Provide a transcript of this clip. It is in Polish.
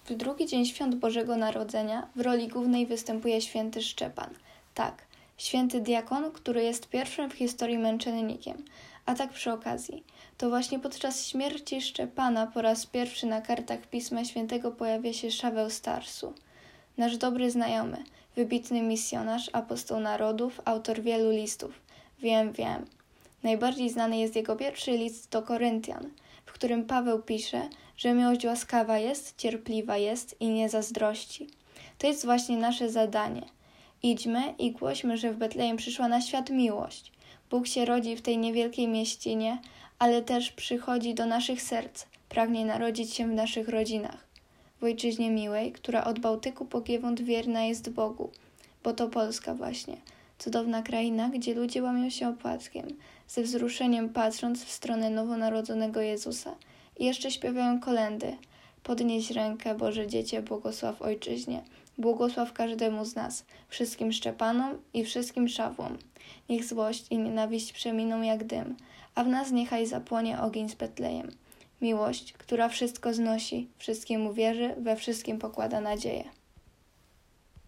W drugi dzień świąt Bożego Narodzenia w roli głównej występuje święty Szczepan. Tak, święty diakon, który jest pierwszym w historii męczennikiem. A tak przy okazji, to właśnie podczas śmierci Szczepana po raz pierwszy na kartach Pisma Świętego pojawia się Szaweł z Tarsu. Nasz dobry znajomy, wybitny misjonarz, apostoł narodów, autor wielu listów. Wiem. Najbardziej znany jest jego pierwszy list do Koryntian, w którym Paweł pisze, że miłość łaskawa jest, cierpliwa jest i nie zazdrości. To jest właśnie nasze zadanie. Idźmy i głośmy, że w Betlejem przyszła na świat miłość. Bóg się rodzi w tej niewielkiej mieścinie, ale też przychodzi do naszych serc, pragnie narodzić się w naszych rodzinach. W ojczyźnie miłej, która od Bałtyku po Giewont wierna jest Bogu, bo to Polska właśnie, cudowna kraina, gdzie ludzie łamią się opłatkiem, ze wzruszeniem patrząc w stronę nowonarodzonego Jezusa i jeszcze śpiewają kolędy. Podnieś rękę, Boże Dziecię, błogosław ojczyźnie, błogosław każdemu z nas, wszystkim Szczepanom i wszystkim Szawłom. Niech złość i nienawiść przeminą jak dym, a w nas niechaj zapłonie ogień z Betlejem. Miłość, która wszystko znosi, wszystkiemu wierzy, we wszystkim pokłada nadzieję.